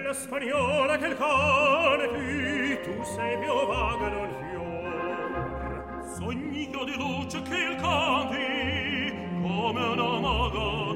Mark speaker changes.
Speaker 1: la spagnola che il cane qui, tu sei più vaga non fior. Sogni io di luce che il canti, come una maga